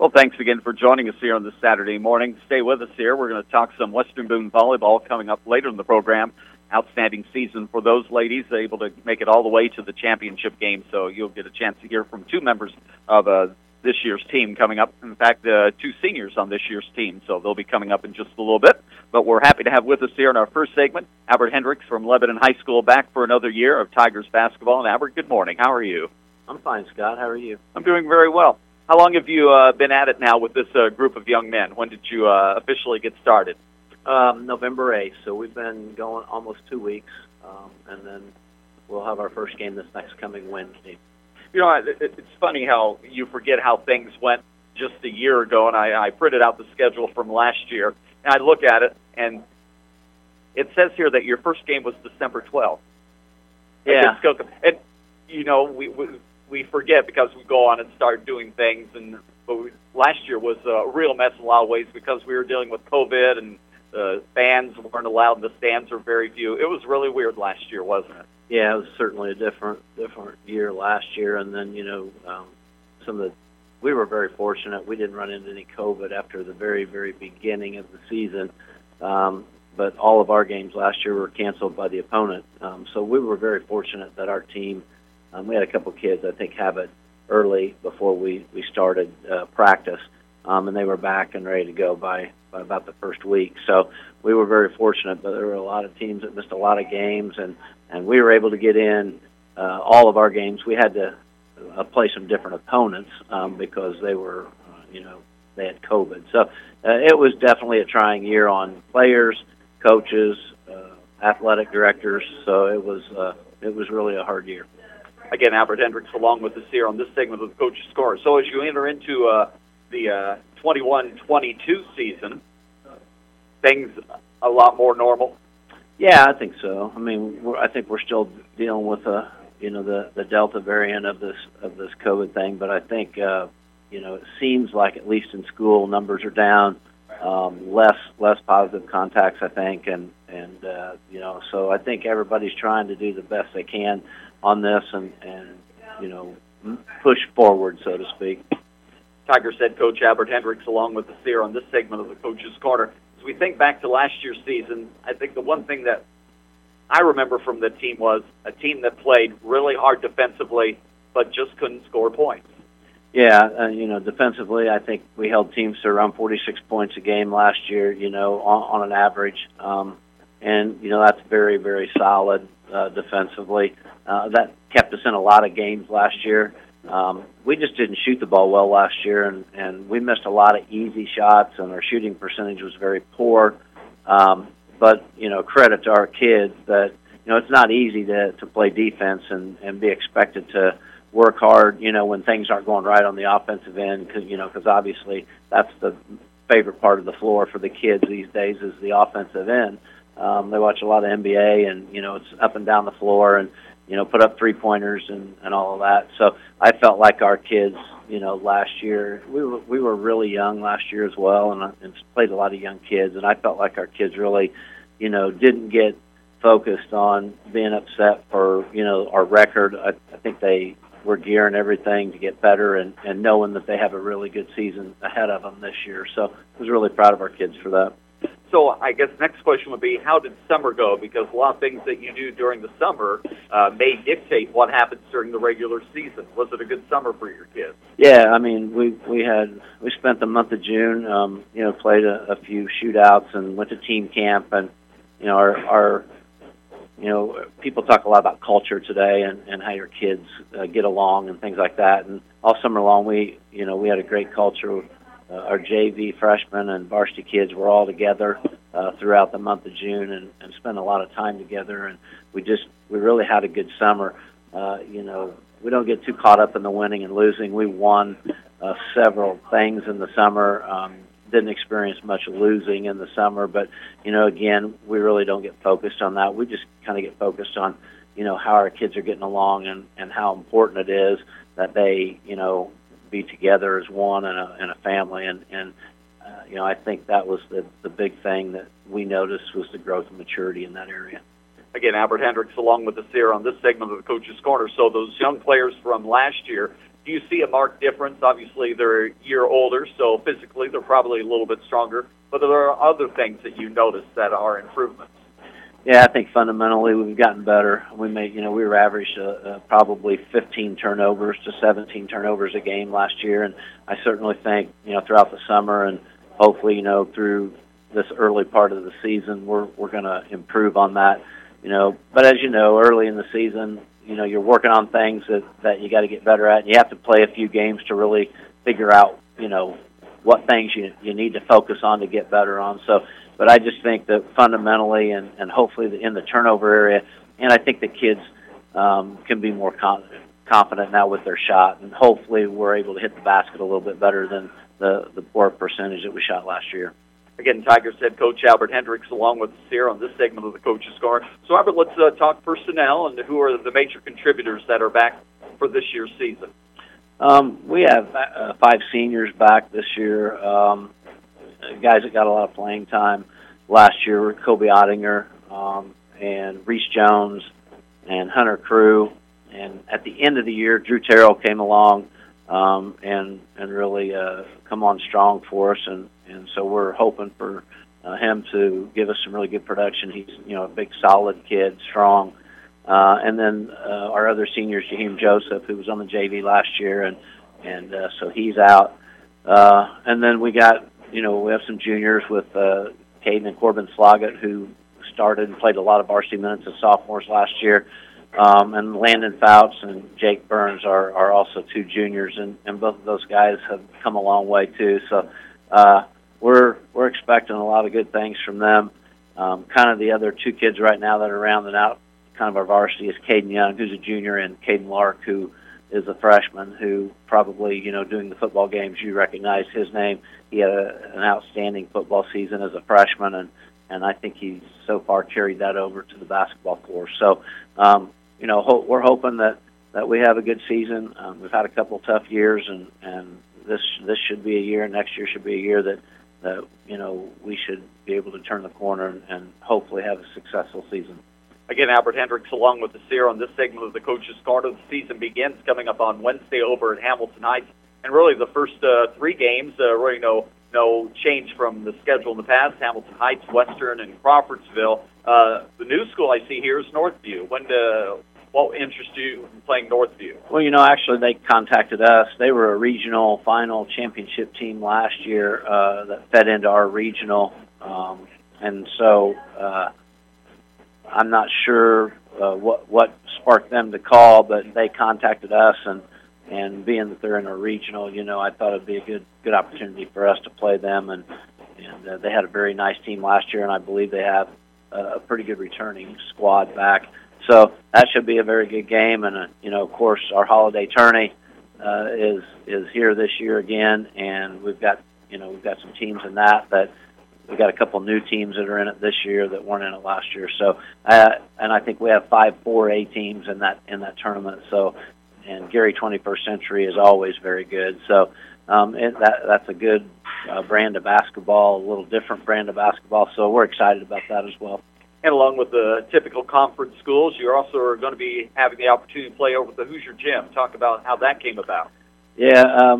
Well, thanks again for joining us here on this Saturday morning. Stay with us here. We're going to talk some Western Boone volleyball coming up later in the program. Outstanding season for those ladies, able to make it all the way to the championship game. So you'll get a chance to hear from two members of this year's team coming up. In fact, two seniors on this year's team. So they'll be coming up in just a little bit. But we're happy to have with us here in our first segment, Albert Hendricks from Lebanon High School, back for another year of Tigers basketball. And Albert, good morning. How are you? I'm fine, Scott. How are you? I'm doing very well. How long have you been at it now with this group of young men? When did you officially get started? November 8th, so we've been going almost 2 weeks, and then we'll have our first game this next coming Wednesday. You know, it's funny how you forget how things went just a year ago, and I printed out the schedule from last year, and I look at it, and it says here that your first game was December 12th. Yeah. And, you know, we forget because we go on and start doing things, but last year was a real mess in a lot of ways because we were dealing with COVID and the fans weren't allowed, and the stands were very few. It was really weird last year, wasn't it? Yeah, it was certainly a different year last year, and then we were very fortunate. We didn't run into any COVID after the very, very beginning of the season, but all of our games last year were canceled by the opponent. So we were very fortunate that our team, we had a couple kids, I think, have it early before we started practice, and they were back and ready to go by about the first week. So we were very fortunate, but there were a lot of teams that missed a lot of games, and we were able to get in all of our games. We had to play some different opponents because they were, they had COVID. So it was definitely a trying year on players, coaches, athletic directors. So it was really a hard year. Again, Albert Hendricks along with us here on this segment of the Coach's Score. So as you enter into the 21-22 season, things a lot more normal? Yeah, I think so. I mean, I think we're still dealing with the Delta variant of this COVID thing, but I think it seems like at least in school numbers are down, less positive contacts, I think, and so I think everybody's trying to do the best they can on this and push forward, so to speak. Tigers head coach Albert Hendricks along with us here on this segment of the Coach's Corner. As we think back to last year's season, I think the one thing that I remember from the team was a team that played really hard defensively but just couldn't score points. Yeah, defensively, I think we held teams to around 46 points a game last year, on an average. And that's very, very solid defensively. That kept us in a lot of games last year. We just didn't shoot the ball well last year, and we missed a lot of easy shots, and our shooting percentage was very poor. But, credit to our kids that, it's not easy to play defense and be expected to work hard, when things aren't going right on the offensive end, because obviously that's the favorite part of the floor for the kids these days is the offensive end. They watch a lot of NBA, and, it's up and down the floor, and, put up three-pointers and all of that. So I felt like our kids, last year, we were really young last year as well, and played a lot of young kids, and I felt like our kids really, didn't get focused on being upset for, our record. I think they were gearing everything to get better and knowing that they have a really good season ahead of them this year. So I was really proud of our kids for that. So I guess next question would be, how did summer go? Because a lot of things that you do during the summer may dictate what happens during the regular season. Was it a good summer for your kids? Yeah, I mean, we spent the month of June, played a few shootouts and went to team camp, and our people talk a lot about culture today and how your kids get along and things like that. And all summer long, we had a great culture. Our JV freshmen and varsity kids were all together throughout the month of June and spent a lot of time together. And we really had a good summer. We don't get too caught up in the winning and losing. We won several things in the summer. Didn't experience much losing in the summer, but again, we really don't get focused on that. We just kind of get focused on how our kids are getting along and how important it is that they be together as one and a family, and I think that was the big thing that we noticed was the growth and maturity in that area. Again, Albert Hendricks along with us here on this segment of the Coach's Corner. So those young players from last year, Do you see a marked difference? Obviously, they're a year older, so physically they're probably a little bit stronger. But there are other things that you notice that are improvements. Yeah, I think fundamentally we've gotten better. We were averaged probably 15 turnovers to 17 turnovers a game last year, and I certainly think throughout the summer and hopefully through this early part of the season we're going to improve on that. But as early in the season, you're working on things that you got to get better at, and you have to play a few games to really figure out what things you need to focus on to get better on. But I just think that fundamentally and hopefully in the turnover area, and I think the kids can be more confident now with their shot, and hopefully we're able to hit the basket a little bit better than the poor percentage that we shot last year. Again, Tigers head coach Albert Hendricks along with us here on this segment of the Coach's Corner. So, Albert, let's talk personnel and who are the major contributors that are back for this year's season. We have 5 seniors back this year. Guys that got a lot of playing time last year were Kobe Ottinger and Reese Jones and Hunter Crew. And at the end of the year, Drew Terrell came along and really come on strong for us. And so we're hoping for him to give us some really good production. He's a big, solid kid, strong. And then our other senior, Jaheim Joseph, who was on the JV last year, and so he's out. And then we got we have some juniors with Caden and Corbin Sloggett, who started and played a lot of varsity minutes as sophomores last year. And Landon Fouts and Jake Burns are also 2 juniors, and both of those guys have come a long way too. So we're expecting a lot of good things from them. Kind of the other 2 kids right now that are rounding out kind of our varsity is Caden Young, who's a junior, and Caden Lark, who is a freshman, who probably, doing the football games, you recognize his name. He had an outstanding football season as a freshman, and I think he's so far carried that over to the basketball floor. So, we're hoping that we have a good season. We've had a couple tough years, and this should be a year, next year should be a year that we should be able to turn the corner and hopefully have a successful season. Again, Albert Hendricks along with us here on this segment of the Coach's Corner. The season begins coming up on Wednesday over at Hamilton Heights. And really the first 3 games, really no change from the schedule in the past. Hamilton Heights, Western, and Crawfordsville. The new school I see here is Northview. What interests you in playing Northview? Well, actually they contacted us. They were a regional final championship team last year that fed into our regional. And so I'm not sure what sparked them to call, but they contacted us, and being that they're in a regional, I thought it'd be a good opportunity for us to play them, and they had a very nice team last year, and I believe they have a pretty good returning squad back. So that should be a very good game, and of course our holiday tourney is here this year again, and we've got some teams in that. We've got a couple new teams that are in it this year that weren't in it last year. So, and I think we have 5 4A teams in that tournament. So, and Gary 21st Century is always very good. So, that's a good brand of basketball, a little different brand of basketball. So we're excited about that as well. And along with the typical conference schools, you also are going to be having the opportunity to play over at the Hoosier Gym. Talk about how that came about. Yeah,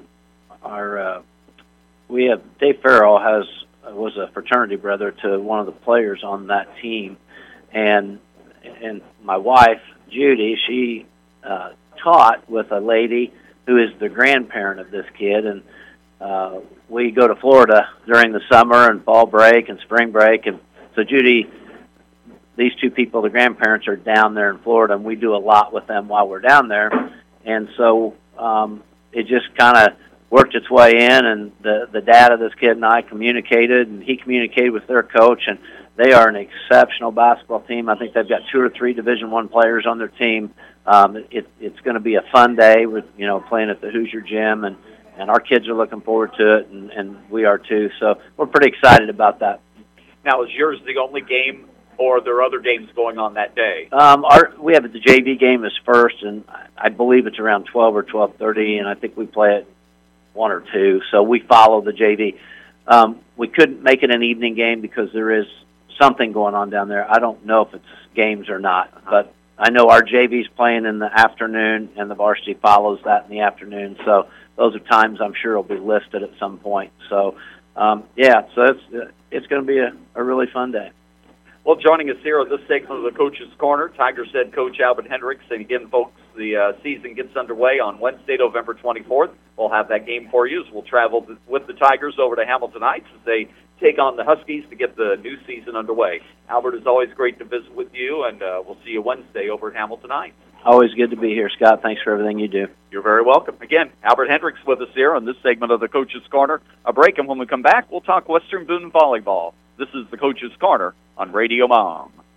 we have Dave Farrell was a fraternity brother to one of the players on that team, and my wife Judy, she taught with a lady who is the grandparent of this kid, and we go to Florida during the summer and fall break and spring break, and so Judy, these 2 people, the grandparents, are down there in Florida, and we do a lot with them while we're down there, and so it just kind of worked its way in, and the dad of this kid and I communicated, and he communicated with their coach, and they are an exceptional basketball team. I think they've got 2 or 3 Division I players on their team. It's going to be a fun day with playing at the Hoosier Gym, and our kids are looking forward to it, and we are too. So we're pretty excited about that. Now, is yours the only game, or are there other games going on that day? We have the JV game is first, and I believe it's around 12 or 12:30, and I think we play it 1 or 2, so we follow the JV. We couldn't make it an evening game because there is something going on down there. I don't know if it's games or not, but I know our JV's playing in the afternoon, and the varsity follows that in the afternoon. So those are times I'm sure will be listed at some point. So, so it's going to be a really fun day. Well, joining us here on this segment of the Coach's Corner, Tigers head coach Albert Hendricks. And again, folks, the season gets underway on Wednesday, November 24th. We'll have that game for you as we'll travel with the Tigers over to Hamilton Heights as they take on the Huskies to get the new season underway. Albert, it's always great to visit with you, and we'll see you Wednesday over at Hamilton Heights. Always good to be here, Scott. Thanks for everything you do. You're very welcome. Again, Albert Hendricks with us here on this segment of the Coach's Corner. A break, and when we come back, we'll talk Western Boone volleyball. This is the Coach's Corner on Radio Mom.